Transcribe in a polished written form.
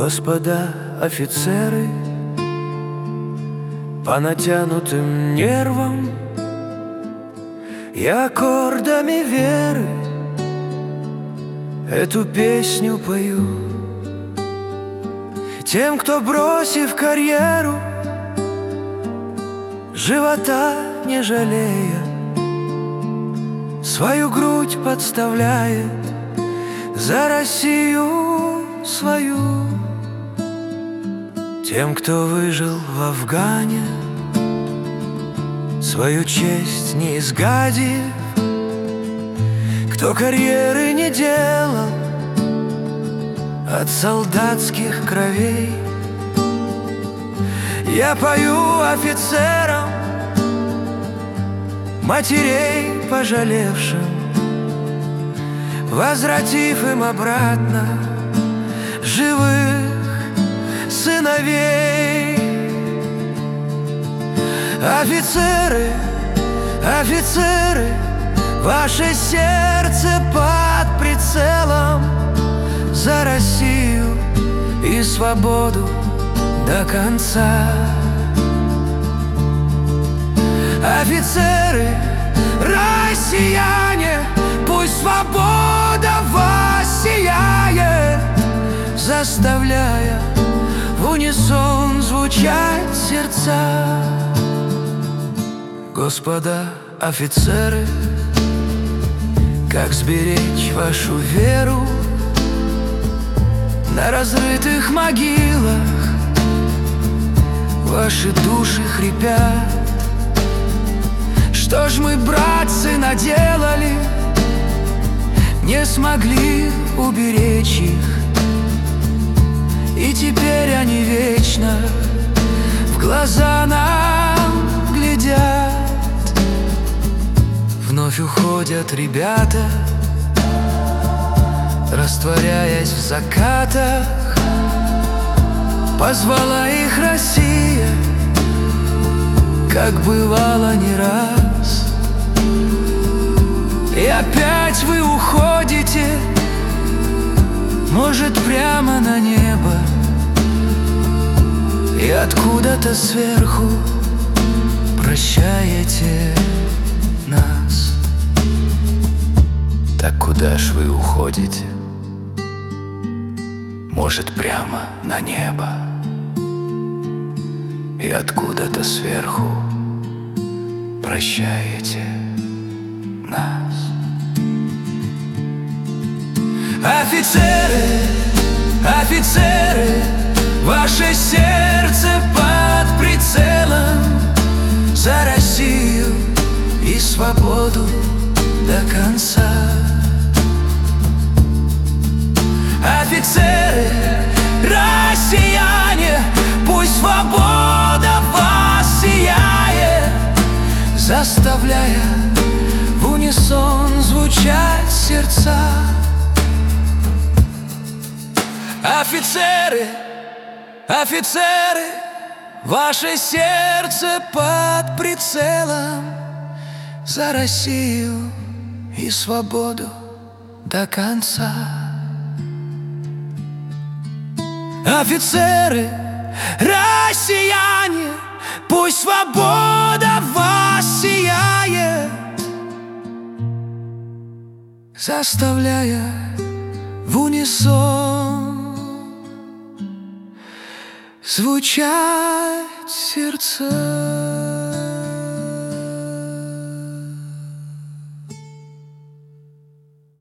Господа офицеры, по натянутым нервам и аккордами веры эту песню пою. Тем, кто, бросив карьеру, живота не жалея, свою грудь подставляет за Россию свою. Тем, кто выжил в Афгане, свою честь не изгадив, кто карьеры не делал от солдатских кровей. Я пою офицерам, матерей пожалевшим, возвратив им обратно живых сыновей. Офицеры, офицеры, ваше сердце под прицелом за Россию и свободу до конца. Офицеры, россияне, пусть свобода вас сияет, заставляя в унисон звучать сердца. Господа офицеры, как сберечь вашу веру на разрытых могилах? Ваши души хрипят. Что ж мы, братцы, наделали, не смогли уберечь их, и теперь они вечно в глаза нам глядят. Вновь уходят ребята, растворяясь в закатах. Позвала их Россия, как бывало не раз. И опять вы уходите, может, прямо на небо, и откуда-то сверху прощаете нас. Так куда ж вы уходите? Может, прямо на небо, и откуда-то сверху прощаете нас. Офицеры, офицеры, ваше сердце под прицелом за Россию и свободу до конца. Офицеры, россияне, пусть свобода вас сияет, заставляя в унисон звучать сердца. Офицеры, офицеры, ваше сердце под прицелом за Россию и свободу до конца. Офицеры, россияне, пусть свобода вас сияет, заставляя в унисон звучать сердца.